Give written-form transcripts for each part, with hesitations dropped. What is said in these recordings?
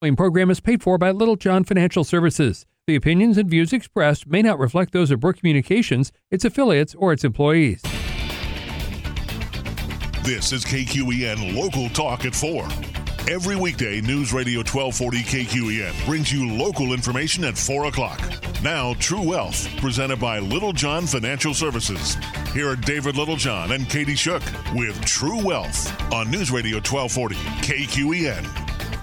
following program is paid for by Little John Financial Services. The opinions and views expressed may not reflect those of Brook Communications, its affiliates, or its employees. This is KQEN Local Talk at 4. Every weekday, News Radio 1240 KQEN brings you local information at 4 o'clock. Now, True Wealth, presented by Little John Financial Services. Here are David Littlejohn and Katie Shook with True Wealth on News Radio 1240 KQEN.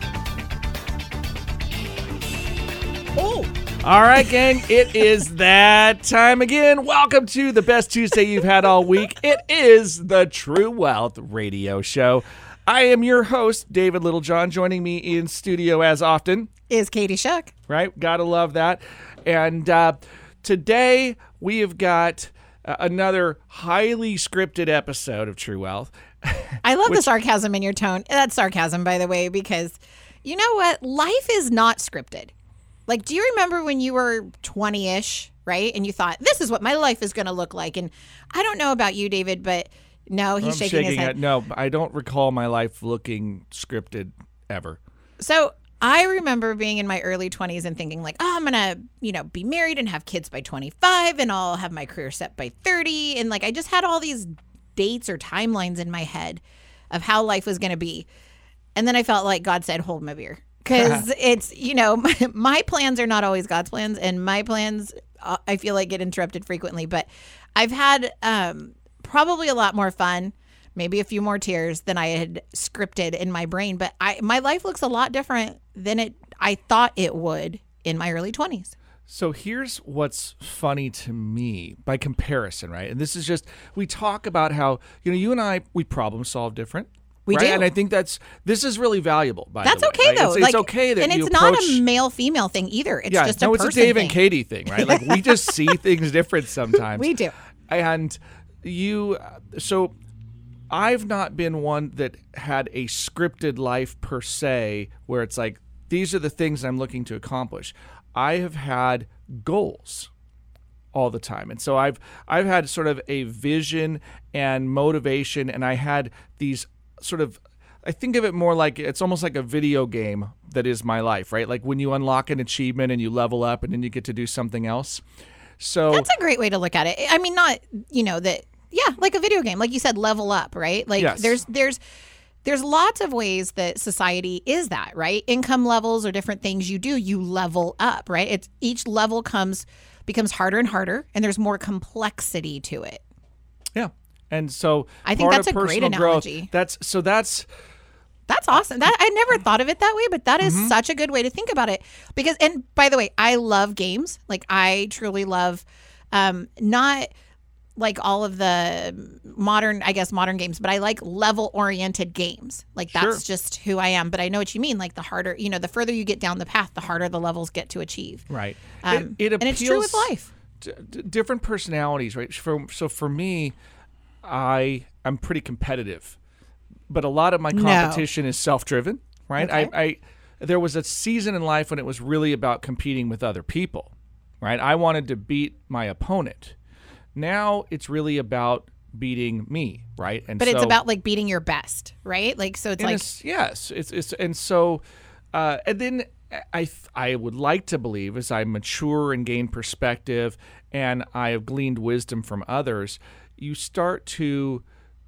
Oh. All right, gang, it is that time again. Welcome to the best Tuesday you've had all week. It is the True Wealth Radio Show. I am your host, David Littlejohn. Joining me in studio as often is Katie Shook. Right? Gotta love that. And today we have got another highly scripted episode of True Wealth. I love the sarcasm in your tone. That's sarcasm, by the way, because you know what? Life is not scripted. Like, do you remember when you were 20-ish, right? And you thought, this is what my life is going to look like. And I don't know about you, David, but no, he's shaking his head. No, I don't recall my life looking scripted ever. So I remember being in my early 20s and thinking like, oh, I'm going to, be married and have kids by 25 and I'll have my career set by 30. And like, I just had all these dates or timelines in my head of how life was going to be. And then I felt like God said, hold my beer. Because it's, my plans are not always God's plans, and my plans, I feel like, get interrupted frequently. But I've had probably a lot more fun, maybe a few more tears than I had scripted in my brain. But my life looks a lot different than I thought it would in my early 20s. So here's what's funny to me by comparison, right? And this is just, we talk about how, you and I, we problem solve different. We right? do. And I think this is really valuable, by That's the way. okay, right? though. It's okay that and you it's approach... not a male-female thing either. It's just a person it's a Dave thing. and Katie thing, right? Like, we just see things different sometimes. We do. And so I've not been one that had a scripted life per se, where it's like, these are the things I'm looking to accomplish. I have had goals all the time. And so I've had sort of a vision and motivation, and I had these sort of, I think of it more like it's almost like a video game that is my life, right? Like when you unlock an achievement and you level up and then you get to do something else. So that's a great way to look at it. I mean, not, like a video game, like you said, level up, right? Like yes. There's lots of ways that society is that, right? Income levels or different things you level up, right? It's each level becomes harder and harder, and there's more complexity to it. Yeah. And so I think that's a great analogy. That's awesome. I never thought of it that way, but that is such a good way to think about it. Because, and by the way, I love games. Like, I truly love, not like all of the modern games, but I like level-oriented games. Like, that's just who I am. But I know what you mean. Like, the harder, the further you get down the path, the harder the levels get to achieve. Right. And it's true with life. Different personalities, right? So for me, I'm pretty competitive, but a lot of my competition is self-driven, right? Okay. There was a season in life when it was really about competing with other people, right? I wanted to beat my opponent. Now it's really about beating me, right? But it's about like beating your best, right? Like, so it's like yes, it's and so and then I would like to believe as I mature and gain perspective and I have gleaned wisdom from others, you start to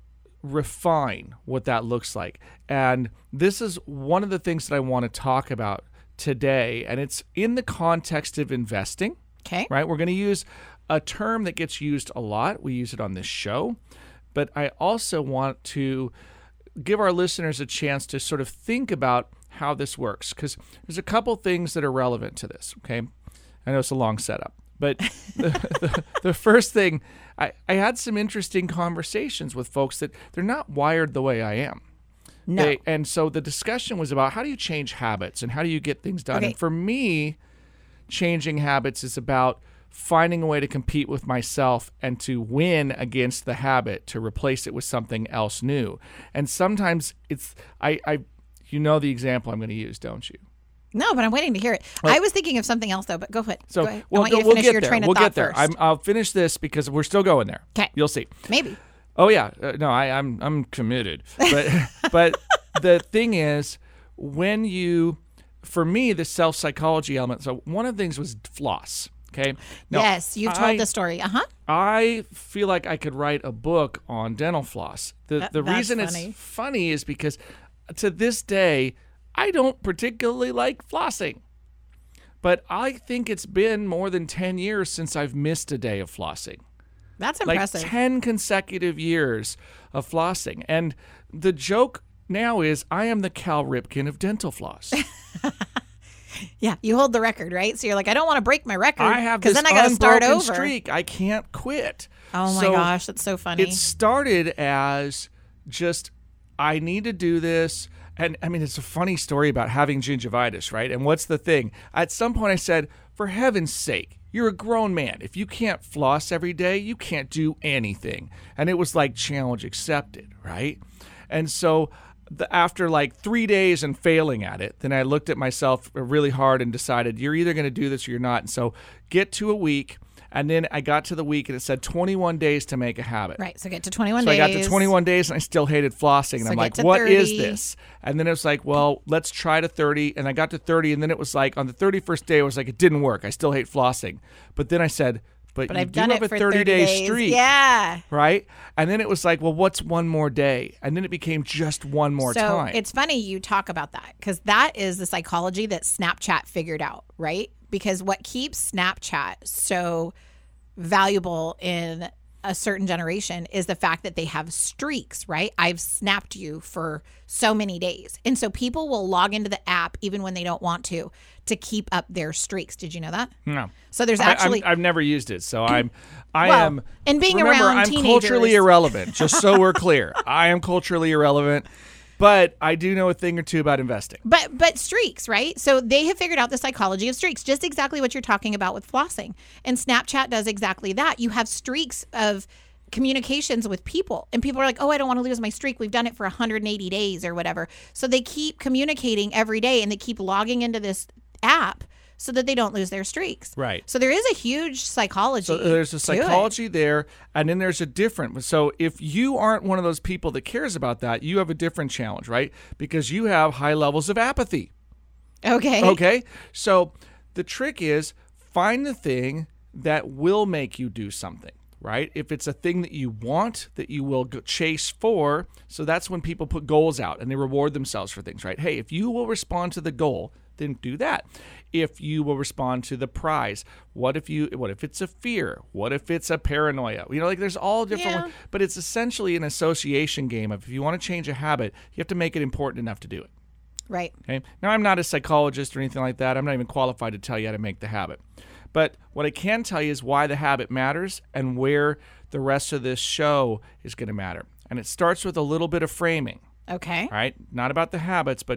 refine what that looks like. And this is one of the things that I want to talk about today, and it's in the context of investing. Okay. Right? We're going to use a term that gets used a lot. We use it on this show. But I also want to give our listeners a chance to sort of think about how this works, because there's a couple things that are relevant to this, okay? I know it's a long setup. But the first thing, I had some interesting conversations with folks that they're not wired the way I am. No. And so the discussion was about how do you change habits and how do you get things done? Okay. And for me, changing habits is about finding a way to compete with myself and to win against the habit to replace it with something else new. And sometimes it's, you know the example I'm going to use, don't you? No, but I'm waiting to hear it. Well, I was thinking of something else, though, but go ahead. So go ahead. we'll, I want you to we'll finish get your there. train of We'll thought get there. first. I'll finish this because we're still going there. Okay. You'll see. Maybe. Oh, yeah. No, I'm committed. But but the thing is, when you for me, the self-psychology element, so one of the things was floss. Okay. Now, yes, you've told the story. I feel like I could write a book on dental floss. The reason funny. It's funny is because to this day, I don't particularly like flossing. But I think it's been more than 10 years since I've missed a day of flossing. That's impressive. Like 10 consecutive years of flossing. And the joke now is I am the Cal Ripken of dental floss. Yeah, you hold the record, right? So you're like, I don't want to break my record. I have this then I got to start unbroken over. streak. I can't quit. Oh my gosh, that's so funny. It started as just, I need to do this. And I mean, it's a funny story about having gingivitis, right? And what's the thing? At some point I said, for heaven's sake, you're a grown man. If you can't floss every day, you can't do anything. And it was like challenge accepted, right? And so after like 3 days and failing at it, then I looked at myself really hard and decided you're either going to do this or you're not. And so get to a week. And then I got to the week and it said 21 days to make a habit. Right. So get to 21 days. So I got to 21 days and I still hated flossing. And So I'm like, get what to is 30. this? And then it was like, well, let's try to 30. And I got to 30. And then it was like on the 31st day, it was like, it didn't work. I still hate flossing. But then I said, but you I've do done have it a for 30-day 30 days. streak. Yeah. Right? And then it was like, well, what's one more day? And then it became just one more time. So it's funny you talk about that because that is the psychology that Snapchat figured out, right? Because what keeps Snapchat so valuable in a certain generation is the fact that they have streaks, right? I've snapped you for so many days. And so people will log into the app even when they don't want to keep up their streaks. Did you know that? No. So there's actually I've never used it, so I Well, am. and being remember, around I'm teenagers- culturally irrelevant. Just so we're clear, I am culturally irrelevant, but I do know a thing or two about investing. But streaks, right? So they have figured out the psychology of streaks, just exactly what you're talking about with flossing. And Snapchat does exactly that. You have streaks of communications with people, and people are like, oh, I don't want to lose my streak. We've done it for 180 days or whatever. So they keep communicating every day, and they keep logging into this app so that they don't lose their streaks. Right. So there is a huge psychology. So there's a to it. psychology there, and then there's a different. So if you aren't one of those people that cares about that, you have a different challenge, right? Because you have high levels of apathy. Okay. Okay. So the trick is find the thing that will make you do something, right? If it's a thing that you want, that you will chase for. So that's when people put goals out and they reward themselves for things, right? Hey, if you will respond to the goal, then do that. If you will respond to the prize, what if it's a fear? What if it's a paranoia? You know, like there's all different ones, but it's essentially an association game of if you want to change a habit, you have to make it important enough to do it. Right. Okay. Now, I'm not a psychologist or anything like that. I'm not even qualified to tell you how to make the habit. But what I can tell you is why the habit matters and where the rest of this show is going to matter. And it starts with a little bit of framing. Okay. All right. Not about the habits, but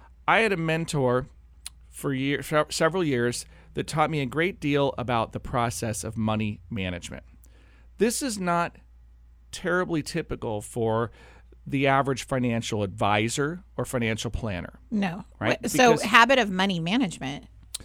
I had a mentor for several years that taught me a great deal about the process of money management. This is not terribly typical for the average financial advisor or financial planner. No. Right? So Because habit of money management.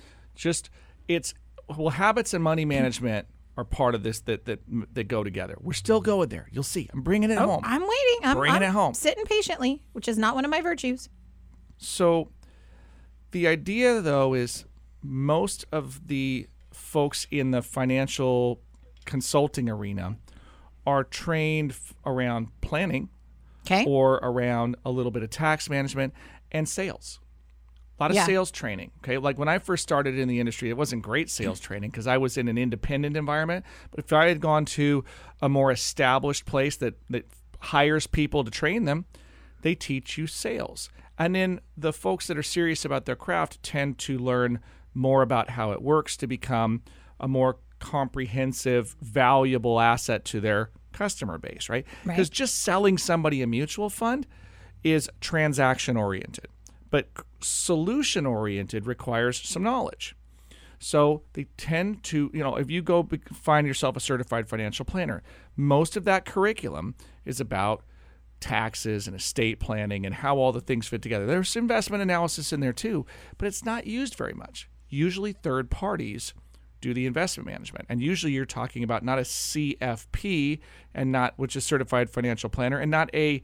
Habits and money management are part of this that go together. We're still going there. You'll see. I'm bringing it home. I'm waiting. I'm Bringing it home. Sitting patiently, which is not one of my virtues. So the idea, though, is most of the folks in the financial consulting arena are trained around planning Okay. or around a little bit of tax management and sales. A lot of sales training. Okay, like when I first started in the industry, it wasn't great sales training because I was in an independent environment. But if I had gone to a more established place that hires people to train them, they teach you sales. And then the folks that are serious about their craft tend to learn more about how it works to become a more comprehensive, valuable asset to their customer base, right? Because just selling somebody a mutual fund is transaction oriented. But solution oriented requires some knowledge. So they tend to, if you go find yourself a certified financial planner, most of that curriculum is about taxes and estate planning and how all the things fit together. There's investment analysis in there too, but it's not used very much. Usually third parties do the investment management. And usually you're talking about not a CFP which is certified financial planner, and not a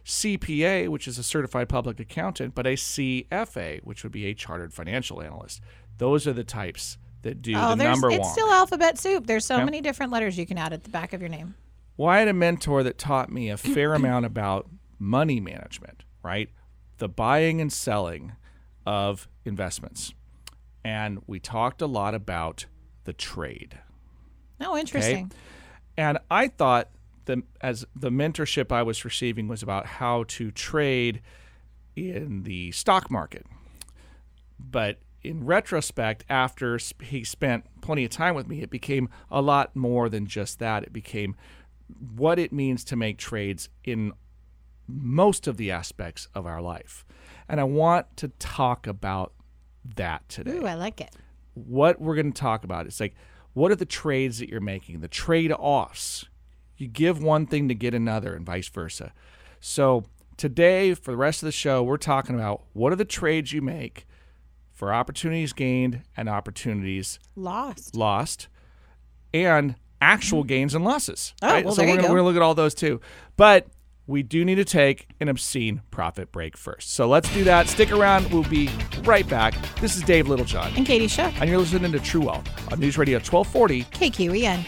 CPA, which is a certified public accountant, but a CFA, which would be a chartered financial analyst. Those are the types that do the number one. It's still alphabet soup. There's so many different letters you can add at the back of your name. Well, I had a mentor that taught me a fair amount about money management, right? The buying and selling of investments. And we talked a lot about the trade. Oh, interesting. Okay? And I thought as the mentorship I was receiving was about how to trade in the stock market. But in retrospect, after he spent plenty of time with me, it became a lot more than just that. It became what it means to make trades in most of the aspects of our life. And I want to talk about that today. Ooh, I like it. What we're going to talk about is like, what are the trades that you're making, the trade-offs? You give one thing to get another and vice versa. So today, for the rest of the show, we're talking about what are the trades you make for opportunities gained and opportunities lost, and actual gains and losses. Oh, right? well, So there we're you go. going to look at all those too. But we do need to take an obscene profit break first. So let's do that. Stick around. We'll be right back. This is Dave Littlejohn. And Katie Shook. And you're listening to True Wealth on News Radio 1240. KQEN.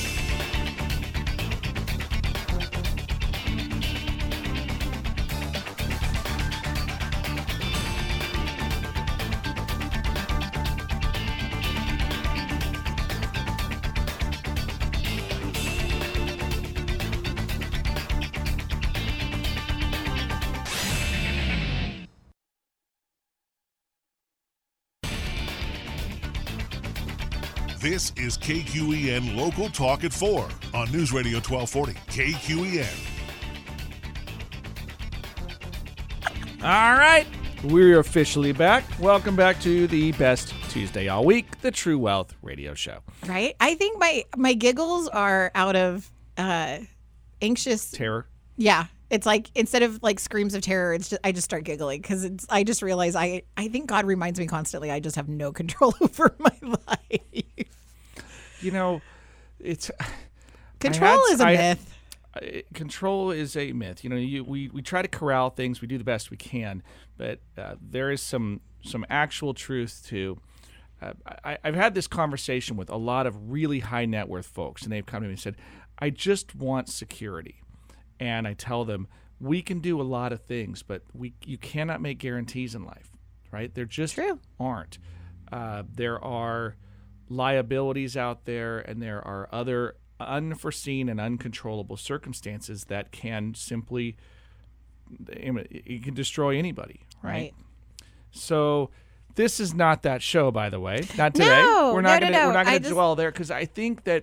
This is KQEN Local Talk at 4 on News Radio 1240. KQEN. All right. We're officially back. Welcome back to the best Tuesday all week, the True Wealth Radio Show. Right? I think my giggles are out of anxious Terror. Yeah. It's like instead of like screams of terror, it's just I just start giggling because I just realize I think God reminds me constantly I just have no control over my life. You know, it's Control is a myth. Control is a myth. You know, we try to corral things. We do the best we can, but there is some actual truth to. I've had this conversation with a lot of really high net worth folks, and they've come to me and said, "I just want security." And I tell them, we can do a lot of things, but you cannot make guarantees in life, right? There just aren't. There are liabilities out there, and there are other unforeseen and uncontrollable circumstances that can simply, it can destroy anybody, right? So this is not that show, by the way. Not today. No, we're not no, going to dwell there because I think that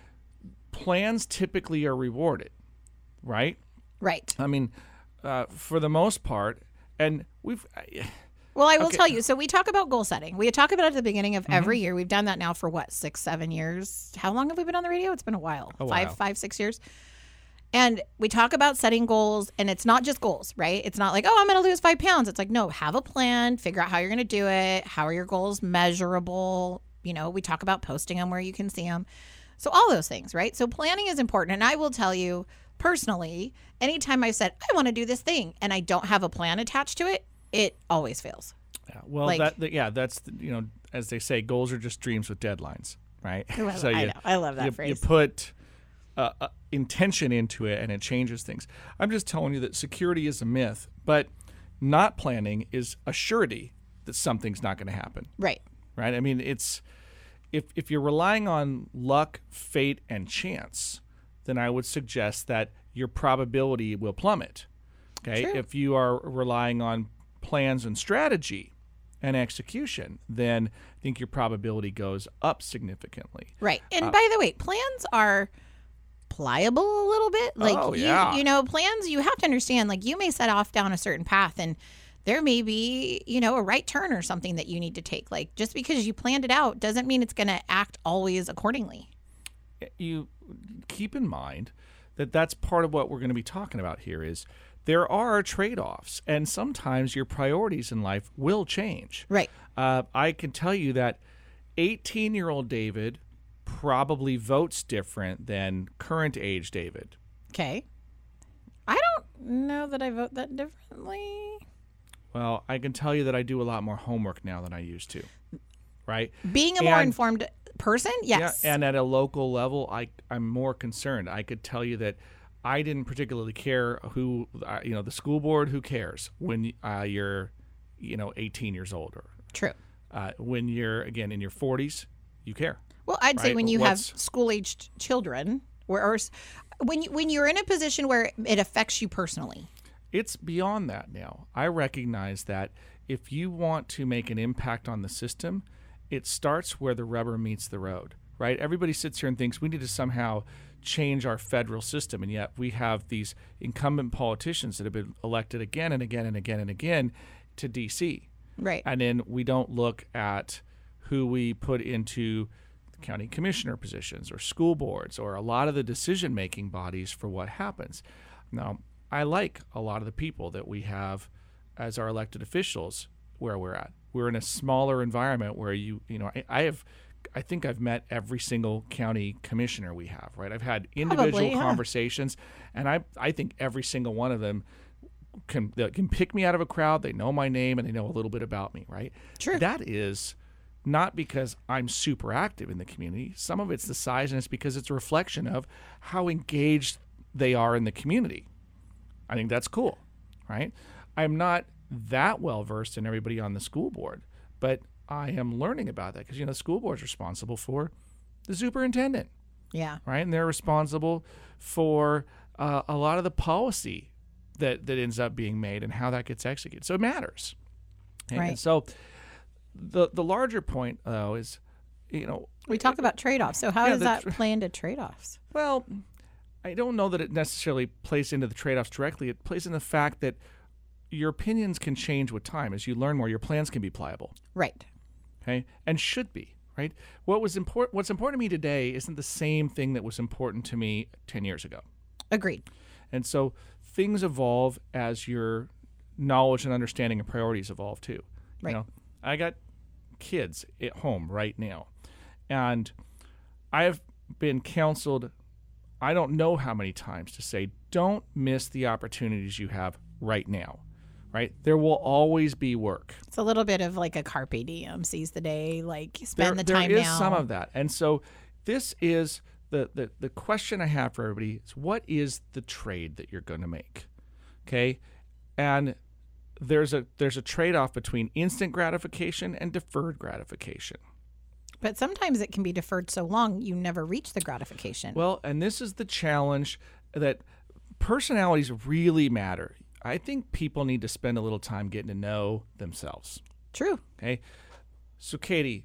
plans typically are rewarded. Right? Right. I mean, for the most part, and Well, I will tell you. So we talk about goal setting. We talk about it at the beginning of every year. We've done that now for 6, 7 years. How long have we been on the radio? It's been a while. Five, 6 years. And we talk about setting goals, and it's not just goals, right? It's not like, oh, I'm going to lose 5 pounds. It's like, no, have a plan, figure out how you're going to do it. How are your goals measurable? You know, we talk about posting them where you can see them. So all those things, right? So planning is important. And I will tell you, personally, anytime I've said, I want to do this thing and I don't have a plan attached to it, it always fails. Yeah, well, that's, as they say, goals are just dreams with deadlines, right? I love that phrase. You put intention into it and it changes things. I'm just telling you that security is a myth, but not planning is a surety that something's not going to happen. Right. Right? I mean, it's if you're relying on luck, fate, and chance, then I would suggest that your probability will plummet. Okay? True. If you are relying on plans and strategy and execution, then I think your probability goes up significantly. Right. And by the way, plans are pliable a little bit. Like plans, you have to understand, like you may set off down a certain path and there may be, a right turn or something that you need to take. Like just because you planned it out doesn't mean it's going to act always accordingly. You keep in mind that that's part of what we're going to be talking about here is there are trade-offs, and sometimes your priorities in life will change. Right. I can tell you that 18-year-old David probably votes different than current age David. Okay. know that I vote that differently. Well, I can tell you that I do a lot more homework now than I used to, right? Being a more informed person, yes. Yeah, and at a local level, I'm more concerned. I could tell you that I didn't particularly care who, the school board, who cares when you're, 18 years old. Or True. When you're, again, in your 40s, you care. Well, I'd say right? when you have school-aged children, or when you're in a position where it affects you personally. It's beyond that now. I recognize that if you want to make an impact on the system, it starts where the rubber meets the road, right? Everybody sits here and thinks we need to somehow change our federal system, and yet we have these incumbent politicians that have been elected again and again and again and again to D.C. Right. And then we don't look at who we put into county commissioner positions or school boards or a lot of the decision-making bodies for what happens. Now, I like a lot of the people that we have as our elected officials where we're at. We're in a smaller environment where I think I've met every single county commissioner we have, right? I've had individual conversations, and I think every single one of them can pick me out of a crowd. They know my name and they know a little bit about me, right? True. That is not because I'm super active in the community. Some of it's the size, and it's because it's a reflection of how engaged they are in the community. I think that's cool, right? I'm not that well versed in everybody on the school board, but I am learning about that because, the school board's responsible for the superintendent. Yeah. Right? And they're responsible for a lot of the policy that ends up being made and how that gets executed. So it matters. Right. And so the larger point, though, is, we talk about trade-offs. So how does that play into trade-offs? Well, I don't know that it necessarily plays into the trade-offs directly. It plays in the fact that your opinions can change with time. As you learn more, your plans can be pliable. Right. Okay, and should be, right? What's important to me today isn't the same thing that was important to me 10 years ago. Agreed. And so things evolve as your knowledge and understanding and priorities evolve too. Right. I got kids at home right now, and I have been counseled I don't know how many times to say, don't miss the opportunities you have right now, right? There will always be work. It's a little bit of like a carpe diem, seize the day, like spend the time now. There is some of that. And so this is the question I have for everybody is, what is the trade that you're going to make? Okay? And there's a trade-off between instant gratification and deferred gratification. But sometimes it can be deferred so long you never reach the gratification. Well, and this is the challenge, that personalities really matter. I think people need to spend a little time getting to know themselves. True. Okay. So, Katie,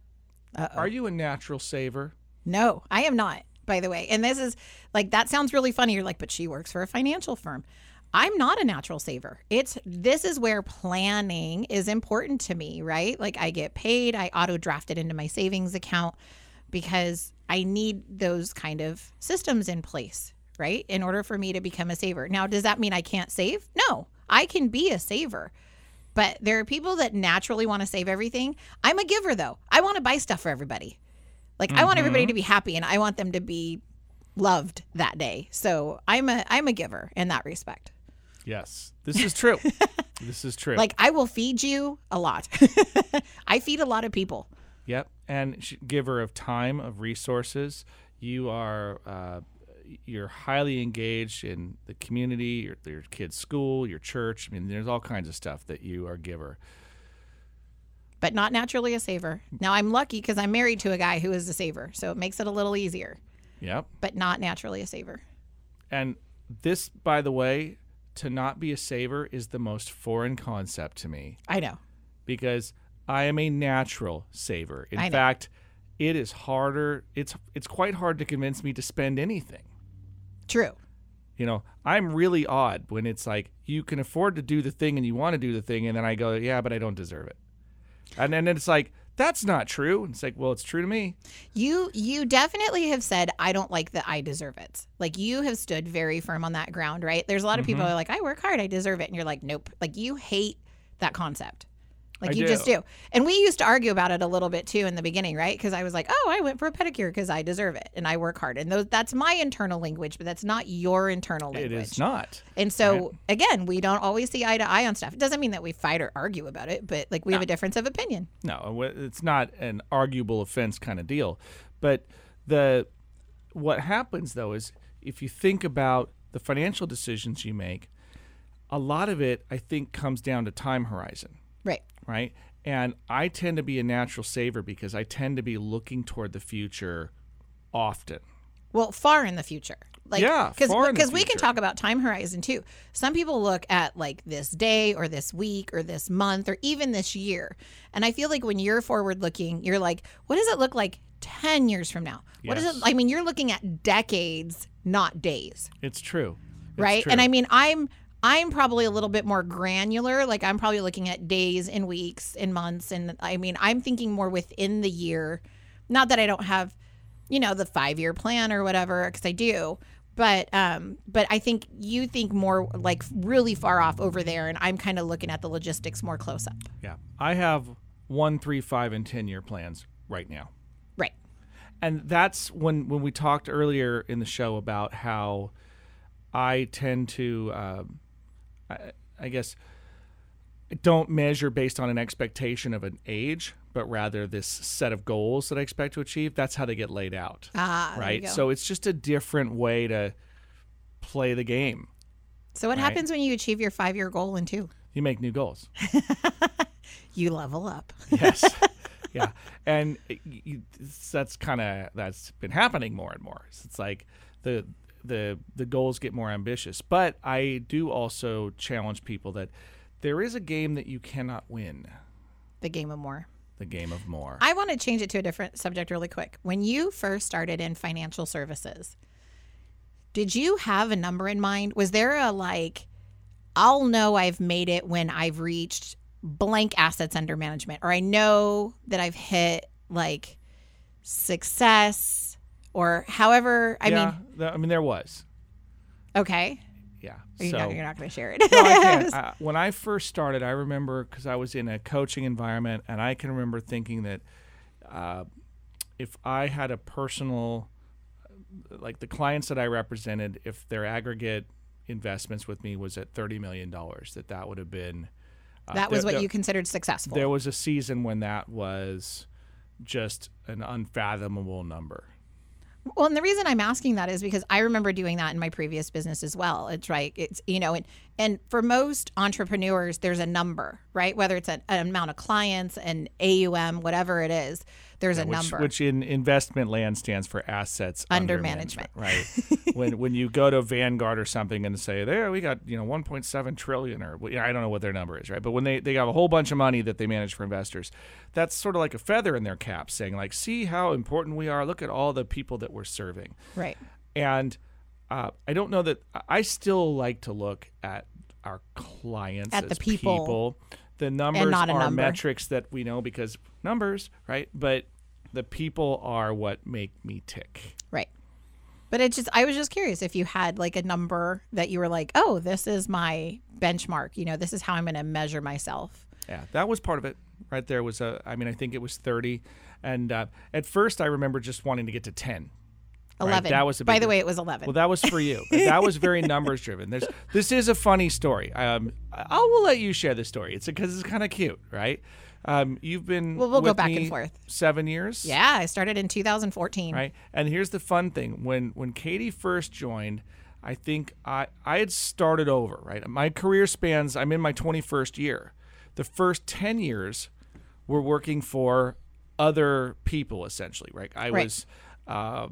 are you a natural saver? No, I am not, by the way. And this is like, that sounds really funny. You're like, but she works for a financial firm. I'm not a natural saver. This is where planning is important to me, right? Like, I get paid, I auto draft it into my savings account because I need those kind of systems in place, right? In order for me to become a saver. Now, does that mean I can't save? No, I can be a saver. But there are people that naturally want to save everything. I'm a giver, though. I want to buy stuff for everybody. Like, I want everybody to be happy, and I want them to be loved that day. So I'm a giver in that respect. Yes, this is true. This is true. Like, I will feed you a lot. I feed a lot of people. Yep. And giver of time, of resources. You are you're highly engaged in the community, your kid's school, your church. I mean, there's all kinds of stuff that you are a giver. But not naturally a saver. Now, I'm lucky because I'm married to a guy who is a saver, so it makes it a little easier. Yep. But not naturally a saver. And this, by the way, to not be a saver is the most foreign concept to me. I know. Because I am a natural saver. In fact, it is harder. It's quite hard to convince me to spend anything. True. I'm really odd when it's like, you can afford to do the thing and you want to do the thing, and then I go, yeah, but I don't deserve it. And then it's like, that's not true. And it's like, well, it's true to me. You definitely have said, I don't like that I deserve it. Like, you have stood very firm on that ground, right? There's a lot of people who are like, I work hard, I deserve it. And you're like, nope. Like, you hate that concept. Like I you just do. And we used to argue about it a little bit too in the beginning, right? Because I was like, oh, I went for a pedicure because I deserve it and I work hard. And that's my internal language, but that's not your internal language. It is not. And so, again, we don't always see eye to eye on stuff. It doesn't mean that we fight or argue about it, but like we have a difference of opinion. No, it's not an arguable offense kind of deal. But what happens, though, is if you think about the financial decisions you make, a lot of it, I think, comes down to time horizon. Right. And I tend to be a natural saver because I tend to be looking toward the future often. Well, far in the future. Because we can future. talk about time horizon too. Some people look at like this day or this week or this month or even this year. And I feel like when you're forward looking, you're like, what does it look like 10 years from now? What is it? I mean, you're looking at decades, not days. It's true. Right. And I mean, I'm probably a little bit more granular. Like I'm probably looking at days and weeks and months. And I mean, I'm thinking more within the year. Not that I don't have, the 5-year plan or whatever, because I do. But I think you think more like really far off over there. And I'm kind of looking at the logistics more close up. Yeah. I have 1, 3, 5, and 10-year plans right now. Right. And that's when we talked earlier in the show about how I tend to, I guess, don't measure based on an expectation of an age, but rather this set of goals that I expect to achieve. That's how they get laid out. Right. So it's just a different way to play the game. So what happens when you achieve your 5-year goal in 2? You make new goals. You level up. Yes. Yeah. And that's been happening more and more. So it's like the goals get more ambitious. But I do also challenge people that there is a game that you cannot win. The game of more. The game of more. I want to change it to a different subject really quick. When you first started in financial services, did you have a number in mind? Was there I'll know I've made it when I've reached blank assets under management, or I know that I've hit success, or however, I mean, there was. Okay. Yeah. You're not going to share it. No, I can't. When I first started, I remember, because I was in a coaching environment, and I can remember thinking that if I had a personal, like the clients that I represented, if their aggregate investments with me was at $30 million, that would have been... that was what you considered successful. There was a season when that was just an unfathomable number. Well, and the reason I'm asking that is because I remember doing that in my previous business as well. It's right. It's, and for most entrepreneurs, there's a number, right? Whether it's an amount of clients, an AUM, whatever it is, there's a number. Which in investment land stands for assets under management. Right. when you go to Vanguard or something and say, there, we got, 1.7 trillion, or I don't know what their number is, right? But when they have a whole bunch of money that they manage for investors, that's sort of like a feather in their cap saying, see how important we are. Look at all the people that we're serving. Right. And I don't know that I still like to look at our clients as the people. The numbers are metrics that we know because numbers, right? But the people are what make me tick. Right. But I was just curious if you had a number that you were like, oh, this is my benchmark. This is how I'm going to measure myself. Yeah, that was part of it. Right there was I think it was 30. And at first I remember just wanting to get to 10. 11. Right? That was By the way, it was 11. Well, that was for you. That was very numbers driven. This is a funny story. I will let you share the story. Because it's kind of cute, right? You've been we'll with go back me and forth. 7 years. Yeah, I started in 2014. Right, and here's the fun thing: when Katie first joined, I think I had started over. Right, my career spans. I'm in my 21st year. The first 10 years were working for other people, essentially. Right, I was a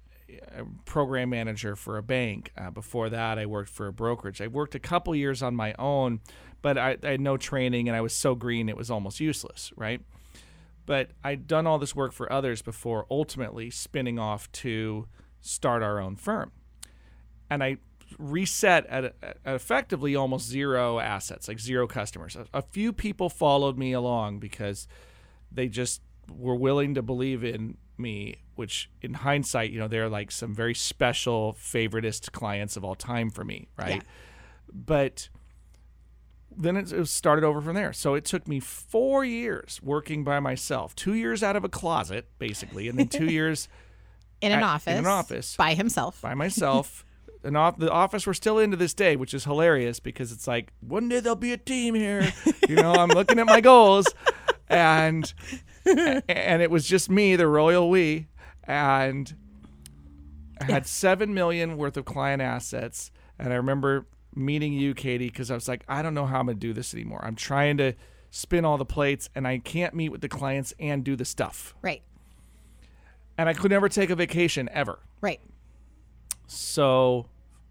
program manager for a bank. Before that, I worked for a brokerage. I worked a couple years on my own, but I had no training, and I was so green it was almost useless, right? But I'd done all this work for others before ultimately spinning off to start our own firm. And I reset at effectively almost zero assets, like zero customers. A few people followed me along because they just were willing to believe in me, which in hindsight, they're like some very special favoritist clients of all time for me, right? Yeah. But then it started over from there. So it took me 4 years working by myself, 2 years out of a closet, basically, and then 2 years in an office by himself. By myself. And the office we're still in to this day, which is hilarious because it's like, one day there'll be a team here. I'm looking at my goals. And it was just me, the royal we. And I had $7 million worth of client assets. And I remember meeting you, Katie, because I was like, I don't know how I'm going to do this anymore. I'm trying to spin all the plates, and I can't meet with the clients and do the stuff. Right. And I could never take a vacation, ever. Right. So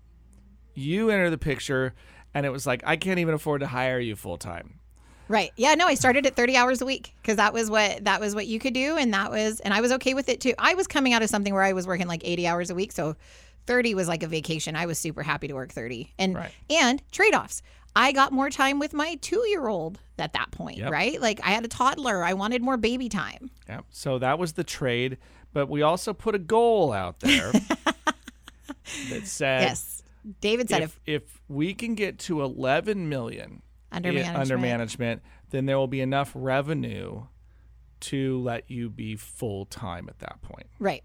you enter the picture, and it was like, I can't even afford to hire you full time. Right. Yeah, no, I started at 30 hours a week because that was what you could do. And I was okay with it too. I was coming out of something where I was working like 80 hours a week. So 30 was like a vacation. I was super happy to work 30 and trade-offs. I got more time with my 2-year-old at that point, right? Like I had a toddler. I wanted more baby time. Yeah. So that was the trade. But we also put a goal out there that said, yes, David said if we can get to 11 million under management, then there will be enough revenue to let you be full time at that point. Right.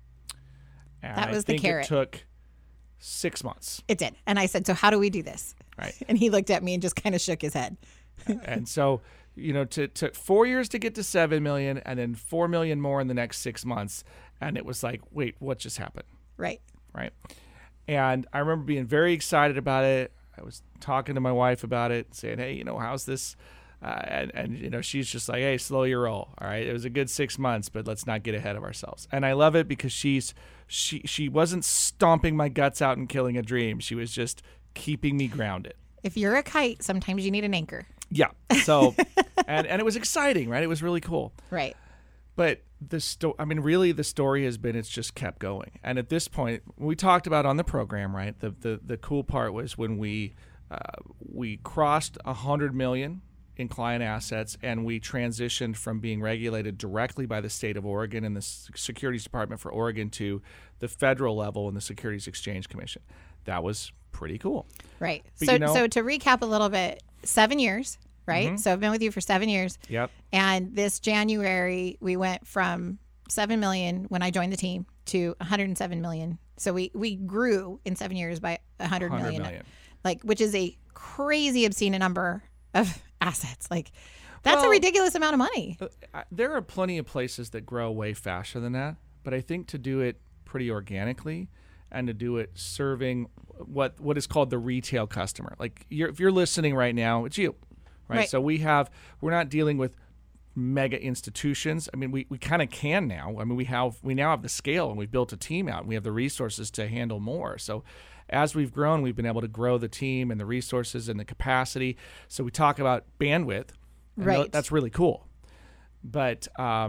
And that was the carrot. It took 6 months. It did. And I said, so how do we do this? Right. And he looked at me and just kind of shook his head. And so, took 4 years to get to 7 million and then 4 million more in the next 6 months. And it was like, wait, what just happened? Right. Right. And I remember being very excited about it. I was talking to my wife about it, saying, hey, how's this? And she's just like, hey, slow your roll. All right. It was a good 6 months, but let's not get ahead of ourselves. And I love it because she wasn't stomping my guts out and killing a dream. She was just keeping me grounded. If you're a kite, sometimes you need an anchor. Yeah. So, and it was exciting, right? It was really cool. Right. But really the story has been, it's just kept going. And at this point, we talked about on the program, right? The cool part was when we crossed 100 million in client assets, and we transitioned from being regulated directly by the state of Oregon and the Securities Department for Oregon to the federal level and the Securities Exchange Commission. That was pretty cool. Right. So to recap a little bit, 7 years, right? Mm-hmm. So I've been with you for 7 years. Yep. And this January, we went from 7 million when I joined the team to 107 million. So we grew in 7 years by 100 million. Like, which is a crazy obscene number of assets. Like, that's a ridiculous amount of money. There are plenty of places that grow way faster than that, but I think to do it pretty organically and to do it serving what is called the retail customer. Like, if you're listening right now, it's you, right? So we're not dealing with mega institutions. I mean, we kind of can now. I mean, we now have the scale, and we've built a team out, and we have the resources to handle more. So as we've grown, we've been able to grow the team and the resources and the capacity. So we talk about bandwidth. Right. That's really cool. But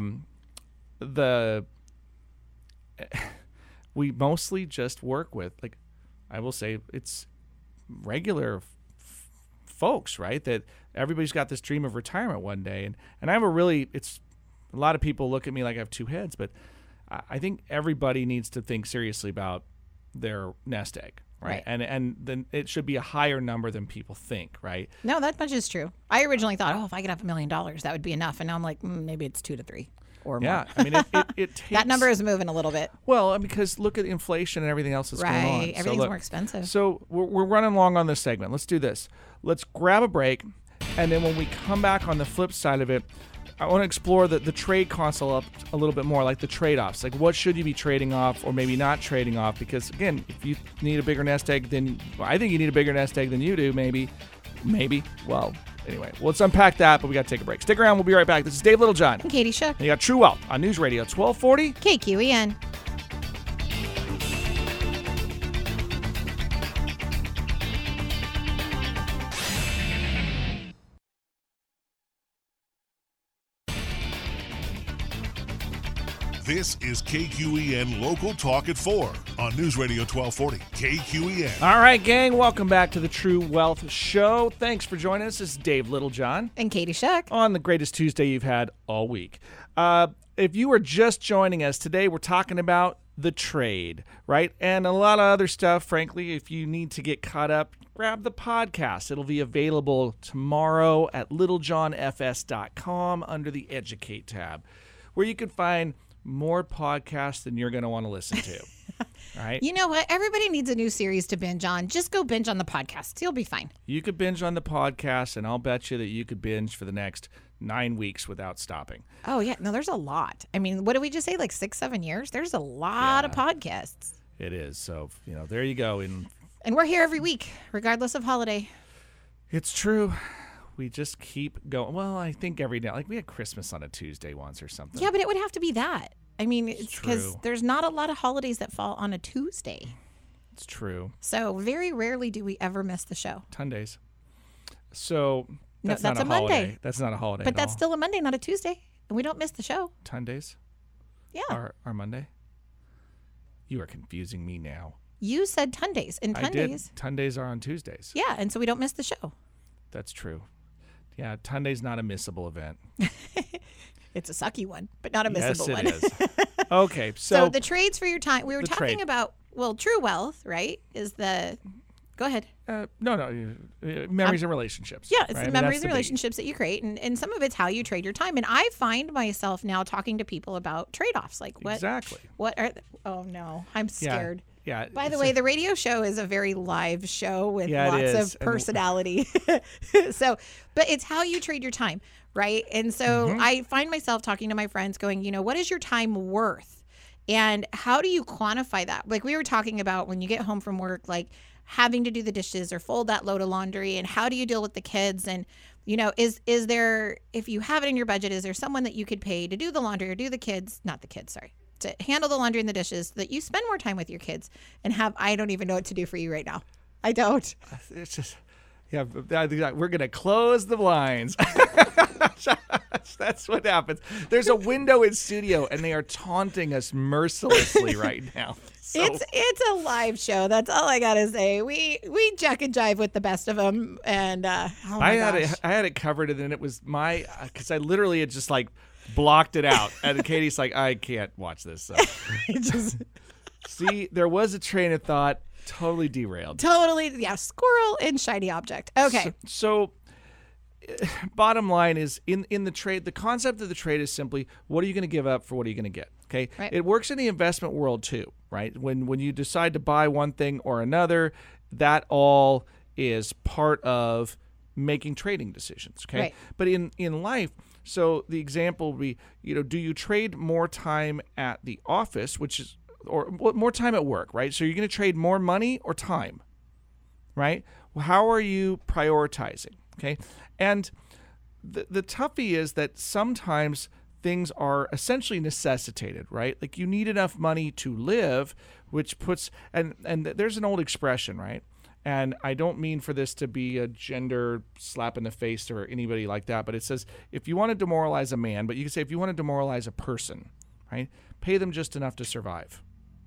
we mostly just work with, like, I will say, it's regular folks, right? That everybody's got this dream of retirement one day. And I have a lot of people look at me like I have two heads, but I think everybody needs to think seriously about their nest egg. Right. And then it should be a higher number than people think, right? No, that much is true. I originally thought, if I could have $1 million, that would be enough. And now I'm like, maybe it's 2 to 3 or more. Yeah, I mean, it takes... That number is moving a little bit. Well, because look at inflation and everything else that's going on. Right, everything's more expensive. So we're running long on this segment. Let's do this. Let's grab a break, and then when we come back on the flip side of it, I want to explore the trade console up a little bit more, like the trade-offs. Like, what should you be trading off or maybe not trading off? Because, again, if you need a bigger nest egg I think you need a bigger nest egg than you do, maybe. Well, anyway, let's unpack that, but we got to take a break. Stick around. We'll be right back. This is Dave Littlejohn. And Katie Shook. And you got True Wealth on News Radio 1240 KQEN. This is KQEN Local Talk at 4 on News Radio 1240 KQEN. All right, gang, welcome back to the True Wealth Show. Thanks for joining us. This is Dave Littlejohn. And Katie Shook. On the greatest Tuesday you've had all week. If you are just joining us today, we're talking about The Trade, right? And a lot of other stuff. Frankly, if you need to get caught up, grab the podcast. It'll be available tomorrow at littlejohnfs.com under the Educate tab, where you can find more podcasts than you're going to want to listen to. Right? You know what? Everybody needs a new series to binge on. Just go binge on the podcast. You'll be fine. You could binge on the podcast, and I'll bet you that you could binge for the next 9 weeks without stopping. Oh, yeah. No, there's a lot. I mean, what did we just say? Like 6-7 years? There's a lot of podcasts. It is. So, there you go. And we're here every week, regardless of holiday. It's true. We just keep going. Well, I think every day. Like we had Christmas on a Tuesday once or something. Yeah, but it would have to be that. I mean, it's because true. there's not a lot of holidays that fall on a Tuesday. It's true. So very rarely do we ever miss the show. Sundays. So that's that's not a holiday. Monday. That's not a holiday. But at that's all. still a Monday, not a Tuesday. And we don't miss the show. Tundays Yeah. are Monday. You are confusing me now. You said Tundays. And I did. Tundays. Tundays are on Tuesdays. Yeah, and so we don't miss the show. That's true. Yeah, Tunday's not a missable event. It's a sucky one, but not a missable one. Yes, it is. Okay, So the trades for your time, we were talking trade. about, well, True Wealth, right, is the, go ahead. memories and relationships. Yeah, it's right? the memories and relationships that you create, and some of it's how you trade your time. And I find myself now talking to people about trade-offs, like what Exactly. What are? Oh no, I'm scared. Yeah. By the way, the radio show is a very live show with lots of personality. So, but it's how you trade your time, right? And so I find myself talking to my friends going, what is your time worth? And how do you quantify that? Like we were talking about when you get home from work, like having to do the dishes or fold that load of laundry, and how do you deal with the kids? And, is there, if you have it in your budget, is there someone that you could pay to do the laundry or do the kids, not the kids, sorry, to handle the laundry and the dishes so that you spend more time with your kids and I don't even know what to do for you right now. I don't. It's just, we're going to close the blinds. That's what happens. There's a window in studio, and they are taunting us mercilessly right now. So. It's a live show. That's all I gotta say. We jack and jive with the best of them, and I had it covered, and then it was because I literally had just like blocked it out, and Katie's like, I can't watch this. So. See, there was a train of thought, totally derailed. Totally, yeah. Squirrel and shiny object. Okay. So bottom line is in the trade, the concept of the trade is simply, what are you going to give up for what are you going to get? Okay. Right. It works in the investment world too, right? When you decide to buy one thing or another, that all is part of making trading decisions. Okay. Right. But in life, so the example would be, do you trade more time at the office, or more time at work, right? So you're going to trade more money or time, right? Well, how are you prioritizing? Okay. And the toughie is that sometimes things are essentially necessitated, right? Like you need enough money to live, which puts, and there's an old expression, right? And I don't mean for this to be a gender slap in the face or anybody like that, but it says, if you want to demoralize a man, but you can say, if you want to demoralize a person, right? Pay them just enough to survive.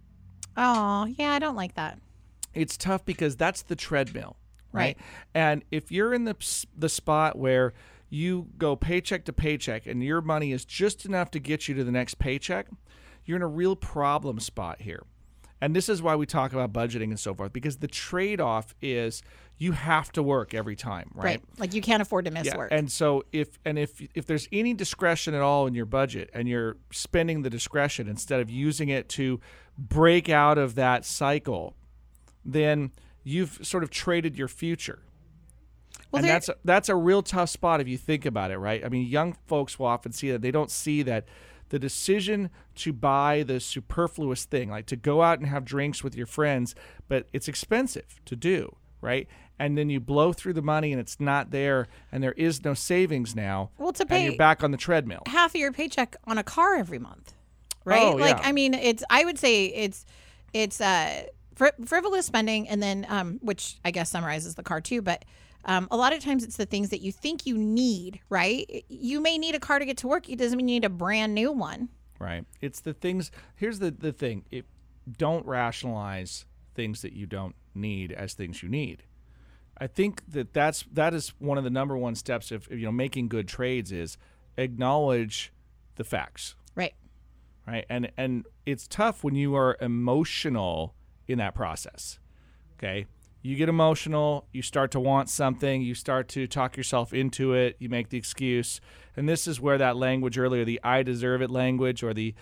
Oh, yeah, I don't like that. It's tough because that's the treadmill, Right. And if you're in the spot where you go paycheck to paycheck and your money is just enough to get you to the next paycheck, you're in a real problem spot here. And this is why we talk about budgeting and so forth, because the trade-off is you have to work every time, right? Like you can't afford to miss work. And so if there's any discretion at all in your budget and you're spending the discretion instead of using it to break out of that cycle, then you've sort of traded your future. Well, and that's a real tough spot if you think about it, right? I mean, young folks will often see that. They don't see that the decision to buy the superfluous thing, like to go out and have drinks with your friends, but it's expensive to do, right? And then you blow through the money and it's not there and there is no savings now. Well, to pay and you're back on the treadmill. Half of your paycheck on a car every month, right? Oh, like, yeah. I mean, I would say it's frivolous spending, and then which I guess summarizes the car too, but a lot of times it's the things that you think you need, right? You may need a car to get to work. It doesn't mean you need a brand new one. Right. It's the things. Here's the thing. Don't rationalize things that you don't need as things you need. I think that is one of the number one steps of making good trades is acknowledge the facts. Right. right? And it's tough when you are emotional in that process, okay? You get emotional, you start to want something, you start to talk yourself into it, you make the excuse. And this is where that language earlier, the I deserve it language, or the,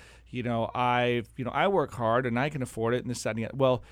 I work hard and I can afford it and this, that, and the other. Well,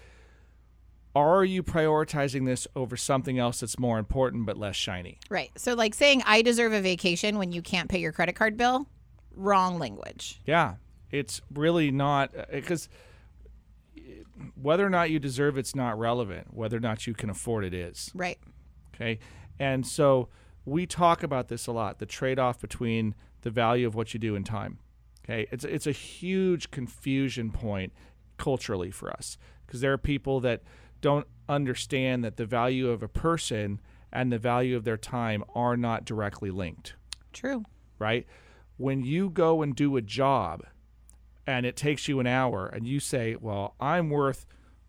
are you prioritizing this over something else that's more important but less shiny? Right. So like saying I deserve a vacation when you can't pay your credit card bill, wrong language. Yeah, it's really not, because whether or not you deserve it's not relevant. Whether or not you can afford it is. Right. Okay. And so we talk about this a lot, the trade-off between the value of what you do and time. Okay. It's a huge confusion point culturally for us, because there are people that don't understand that the value of a person and the value of their time are not directly linked. True. Right? When you go and do a job and it takes you an hour and you say, well, I'm worth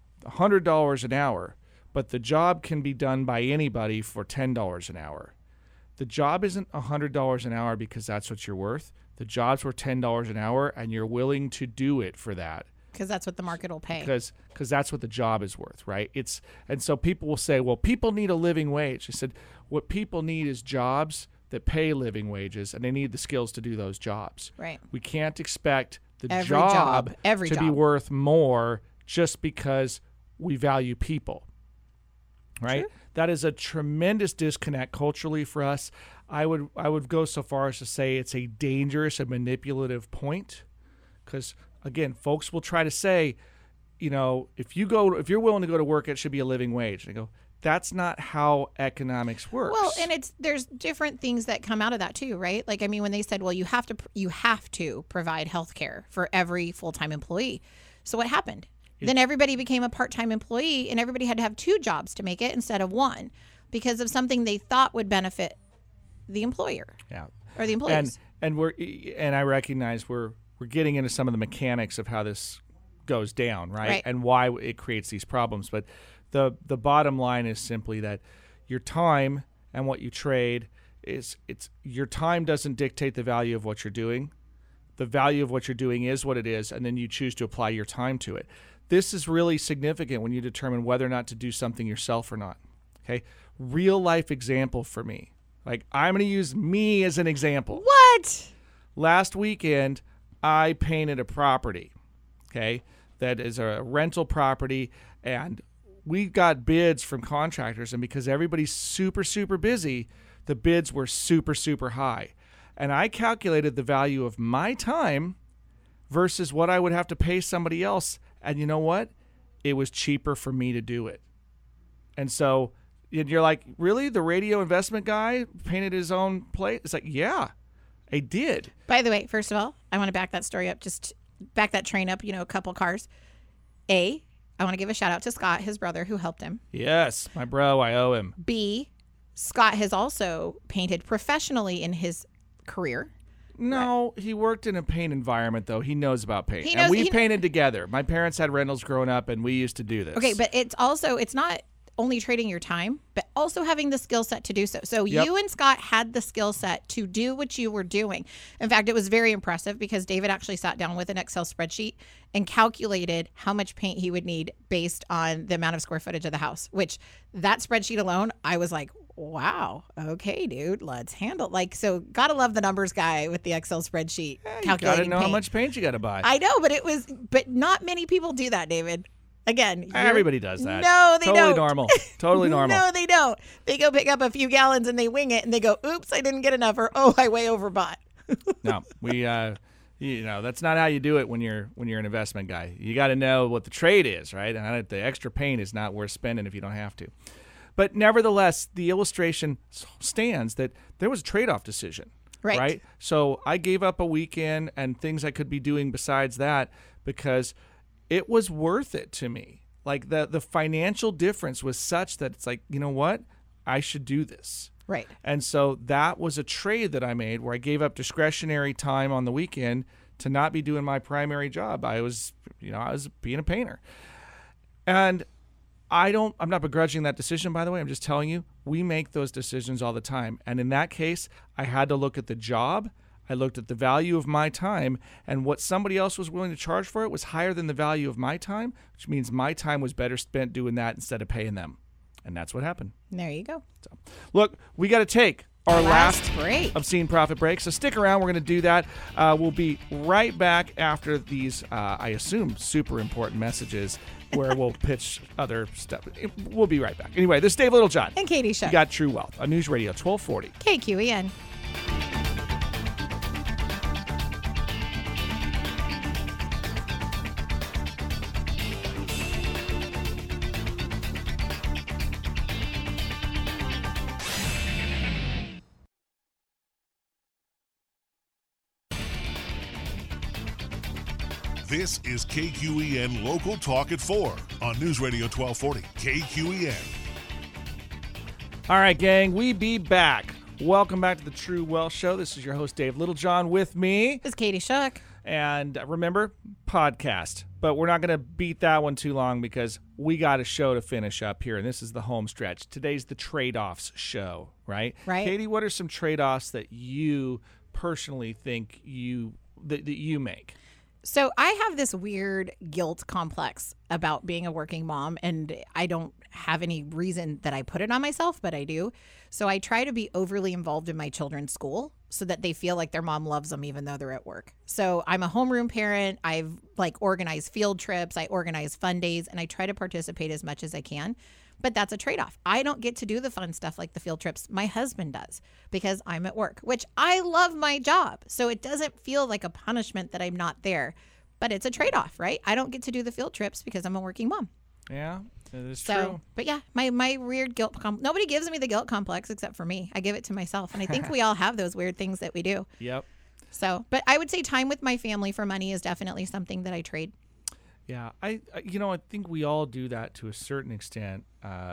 $100 an hour, but the job can be done by anybody for $10 an hour. The job isn't $100 an hour because that's what you're worth. The job's worth $10 an hour and you're willing to do it for that. Because that's what the market will pay. Because that's what the job is worth, right? And so people will say, well, people need a living wage. I said, what people need is jobs that pay living wages, and they need the skills to do those jobs. Right. We can't expect the Every job to be worth more just because we value people, right? Sure. That is a tremendous disconnect culturally for us. I would go so far as to say it's a dangerous and manipulative point, because again, folks will try to say, if you're willing to go to work, it should be a living wage. And I go, that's not how economics works. Well, and there's different things that come out of that too, right? Like, I mean, when they said, well, you have to provide health care for every full-time employee. So what happened? Then everybody became a part-time employee, and everybody had to have 2 jobs to make it instead of 1, because of something they thought would benefit the employer. Yeah. Or the employees. And I recognize we're getting into some of the mechanics of how this goes down, right? And why it creates these problems. But the bottom line is simply that your time and what you trade is your time doesn't dictate the value of what you're doing. The value of what you're doing is what it is, and then you choose to apply your time to it. This is really significant when you determine whether or not to do something yourself or not. Okay? Real life example for me. Like, I'm going to use me as an example. What? Last weekend, I painted a property, okay, that is a rental property, and we got bids from contractors, and because everybody's super, super busy, the bids were super, super high. And I calculated the value of my time versus what I would have to pay somebody else, and you know what? It was cheaper for me to do it. And so you're like, really? The radio investment guy painted his own place? It's like, yeah, I did. By the way, first of all, I want to back that story up, just back that train up, a couple cars. I want to give a shout out to Scott, his brother, who helped him. Yes, my bro, I owe him. B, Scott has also painted professionally in his career. No, he worked in a paint environment, though. He knows about paint. And we painted together. My parents had rentals growing up, and we used to do this. Okay, but it's not only trading your time, but also having the skill set to do so. So you and Scott had the skill set to do what you were doing. In fact, it was very impressive because David actually sat down with an Excel spreadsheet and calculated how much paint he would need based on the amount of square footage of the house, which that spreadsheet alone, I was like, wow, okay, dude, let's handle. So gotta love the numbers guy with the Excel spreadsheet calculating You gotta know paint. how much paint you gotta buy. I know, but not many people do that, David. Again, everybody does that. No, they totally don't. Normal. Totally normal. No, they don't. They go pick up a few gallons and they wing it and they go, oops, I didn't get enough, or oh, I way overbought. No, we that's not how you do it when you're an investment guy. You got to know what the trade is, right? And the extra paint is not worth spending if you don't have to. But nevertheless, the illustration stands that there was a trade-off decision. Right? So I gave up a weekend and things I could be doing besides that because it was worth it to me. Like the financial difference was such that it's like, you know what? I should do this. Right. And so that was a trade that I made where I gave up discretionary time on the weekend to not be doing my primary job. I was being a painter. And I'm not begrudging that decision, by the way. I'm just telling you, we make those decisions all the time. And in that case, I had to look at the job. I looked at the value of my time, and what somebody else was willing to charge for it was higher than the value of my time, which means my time was better spent doing that instead of paying them. And that's what happened. There you go. So, look, we got to take our last break. Obscene Profit break. So stick around. We're going to do that. We'll be right back after these, I assume, super important messages where we'll pitch other stuff. We'll be right back. Anyway, this is Dave Littlejohn. And Katie Shuck. You got True Wealth on News Radio 1240. KQEN. This is KQEN Local Talk at 4 on News Radio 1240. KQEN. All right, gang, we be back. Welcome back to the True Wealth Show. This is your host, Dave Littlejohn, with me. This is Katie Shuck. And remember, podcast. But we're not going to beat that one too long because we got a show to finish up here, and this is the home stretch. Today's the trade-offs show, right? Right. Katie, what are some trade-offs that you personally think that you make? So I have this weird guilt complex about being a working mom, and I don't have any reason that I put it on myself, but I do. So I try to be overly involved in my children's school so that they feel like their mom loves them even though they're at work. So I'm a homeroom parent. I've organized field trips. I organize fun days, and I try to participate as much as I can. But that's a trade-off. I don't get to do the fun stuff like the field trips. My husband does because I'm at work, which I love my job. So it doesn't feel like a punishment that I'm not there, but it's a trade-off, right? I don't get to do the field trips because I'm a working mom. Yeah, that is true. But yeah, my weird guilt nobody gives me the guilt complex except for me. I give it to myself. And I think we all have those weird things that we do. Yep. So, but I would say time with my family for money is definitely something that I trade. Yeah, I think we all do that to a certain extent.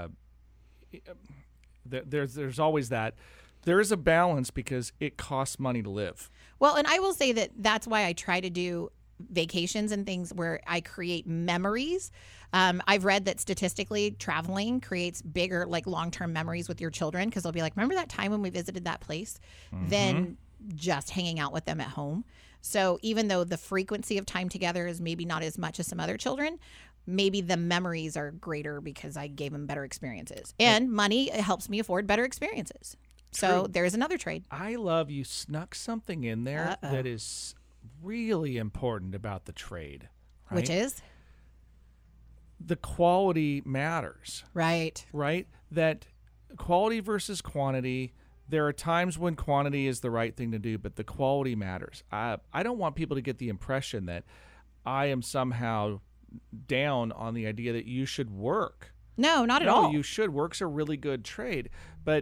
There's always that. There is a balance because it costs money to live. Well, and I will say that's why I try to do vacations and things where I create memories. I've read that statistically traveling creates bigger, long-term memories with your children because they'll be like, remember that time when we visited that place? Mm-hmm. Than just hanging out with them at home. So even though the frequency of time together is maybe not as much as some other children, maybe the memories are greater because I gave them better experiences. And money helps me afford better experiences. So True. There's another trade. I love you snuck something in there that is really important about the trade. Right? Which is? The quality matters. Right. Right? That quality versus quantity. There are times when quantity is the right thing to do, but the quality matters. I don't want people to get the impression that I am somehow down on the idea that you should work. No, not at all. No, you should. Work's a really good trade. But,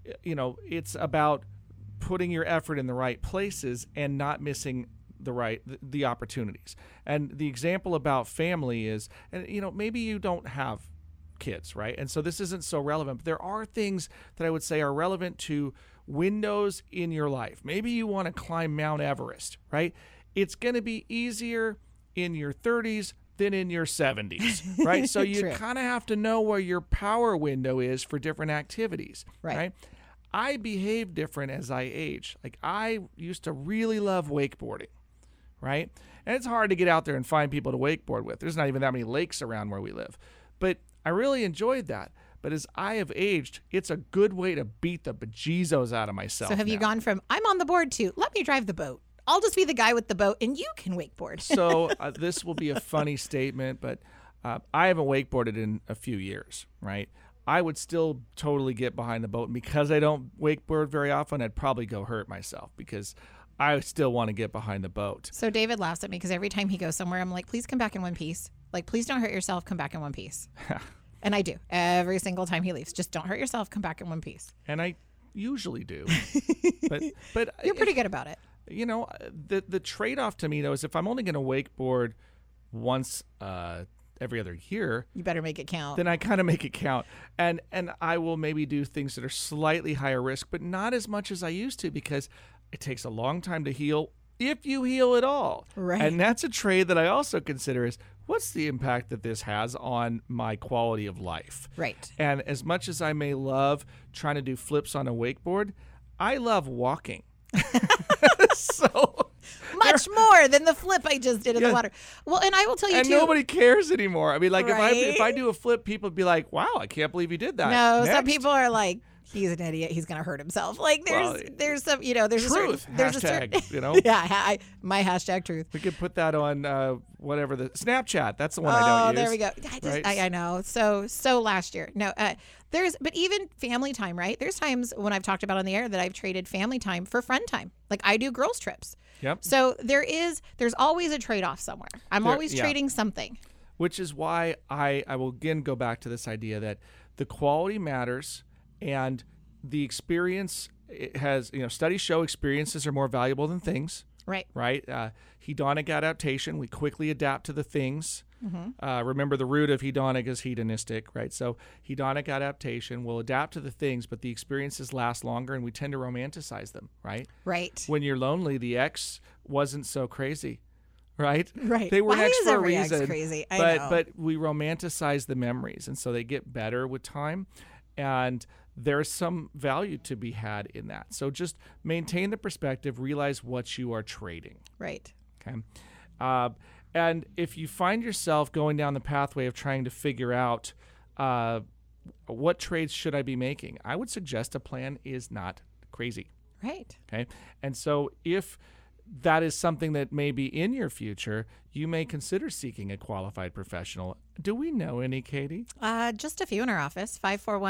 it's about putting your effort in the right places and not missing the opportunities. And the example about family is, and maybe you don't have kids, right? And so this isn't so relevant, but there are things that I would say are relevant to windows in your life. Maybe you want to climb Mount Everest, right? It's going to be easier in your 30s than in your 70s, right? So you kind of have to know where your power window is for different activities, right? I behave different as I age. I used to really love wakeboarding, right? And it's hard to get out there and find people to wakeboard with. There's not even that many lakes around where we live. But I really enjoyed that. But as I have aged, it's a good way to beat the bejesus out of myself. So have you gone from, I'm on the board to, let me drive the boat. I'll just be the guy with the boat and you can wakeboard. So this will be a funny statement, but I haven't wakeboarded in a few years, right? I would still totally get behind the boat. And because I don't wakeboard very often, I'd probably go hurt myself because I still want to get behind the boat. So David laughs at me because every time he goes somewhere, I'm like, please come back in one piece. Please don't hurt yourself. Come back in one piece. And I do. Every single time he leaves. Just don't hurt yourself. Come back in one piece. And I usually do. but you're pretty good about it. The trade-off to me, though, is if I'm only going to wakeboard once every other year, you better make it count. Then I kind of make it count. And I will maybe do things that are slightly higher risk, but not as much as I used to because it takes a long time to heal, if you heal at all. Right. And that's a trade that I also consider is, what's the impact that this has on my quality of life? Right. And as much as I may love trying to do flips on a wakeboard, I love walking. So much more than the flip I just did in the water. Well, and I will tell you and too. nobody cares anymore. I mean, like Right? if I do a flip, people would be like, "Wow, I can't believe you did that." No, some Next. people are like, he's an idiot. He's gonna hurt himself. Like there's some, there's truth. a certain, Hashtag, yeah, my hashtag truth. We could put that on whatever the Snapchat. That's the one I don't use. There we go. Right? I know. So last year. No, but even family time, right? There's times when I've talked about on the air that I've traded family time for friend time. Like I do girls trips. Yep. So there's always a trade-off somewhere. I'm always trading something. Which is why I will again go back to this idea that the quality matters and the experience has, studies show experiences are more valuable than things. Right. Right. Hedonic adaptation. We quickly adapt to the things. Mm-hmm. Remember, the root of hedonic is hedonistic, right? So hedonic adaptation will adapt to the things, but the experiences last longer, and we tend to romanticize them, right? Right. When you're lonely, the ex wasn't so crazy, right? Right. They were Why ex is for a every ex reason. crazy? I but know. but we romanticize the memories, and so they get better with time, and there's some value to be had in that. So just maintain the perspective, realize what you are trading. Right. Okay. And if you find yourself going down the pathway of trying to figure out what trades should I be making, I would suggest a plan is not crazy. Right. Okay. And so if that is something that may be in your future, you may consider seeking a qualified professional. Do we know any, Katie? Just a few in our office,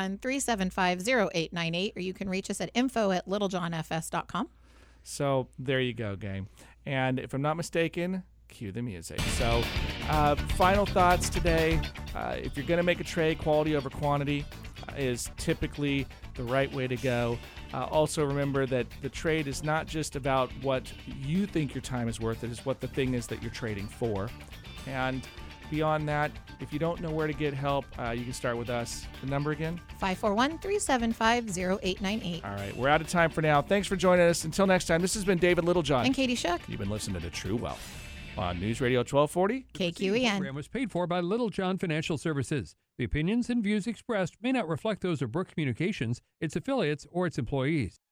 541-375-0898, or you can reach us at info@littlejohnfs.com. So there you go, gang. And if I'm not mistaken, cue the music. So final thoughts today. If you're going to make a trade, quality over quantity is typically the right way to go. Also remember that the trade is not just about what you think your time is worth. It is what the thing is that you're trading for. And beyond that, if you don't know where to get help, you can start with us. The number again? 541-375-0898. All right. We're out of time for now. Thanks for joining us. Until next time, this has been David Littlejohn. And Katie Shuck. You've been listening to True Wealth on News Radio 1240. The KQEN. program was paid for by Little John Financial Services. The opinions and views expressed may not reflect those of Brook Communications, its affiliates, or its employees.